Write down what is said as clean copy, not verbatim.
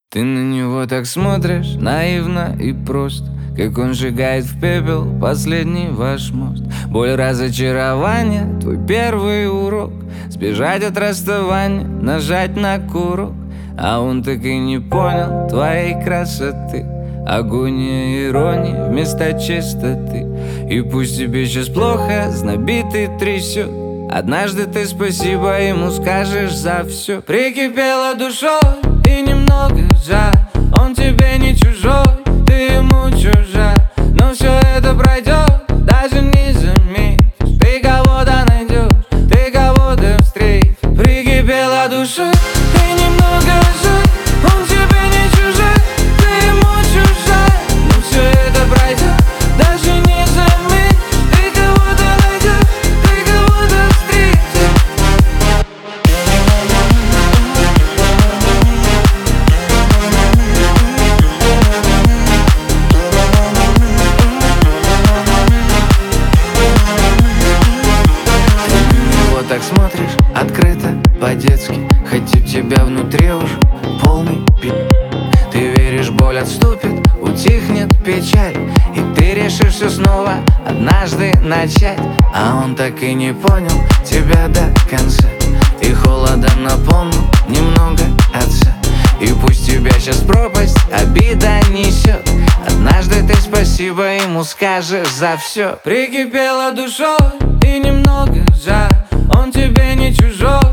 Ты на него так смотришь, наивно и просто, как он сжигает в пепел последний ваш мост. Боль разочарования, твой первый урок. Сбежать от расставания, нажать на курок. А он так и не понял твоей красоты. Агония иронии вместо чистоты. И пусть тебе сейчас плохо, знобит и трясет, однажды ты спасибо ему скажешь за все. Прикипела душой и немного жаль, он тебе не чужой, ты ему чужая. Но все это пройдет, даже не заметишь. Ты кого-то найдешь, ты кого-то встретишь. Прикипела душой и немного жаль, он тебе не чужой, ты ему чужая. Но все это пройдет, даже не заметишь. Ты кого-то найдешь, ты кого-то встретишь. Вот так смотришь, открыто, по-детски, хоть у тебя внутри уже полный пи***. Ты веришь, боль отступит, утихнет печаль, и ты решишь все снова однажды начать. А он так и не понял тебя до конца, и холодом наполнил немного отца. И пусть тебя сейчас пропасть обида несет, однажды ты спасибо ему скажешь за все. Прикипела душой и немного жаль, он тебе не чужой,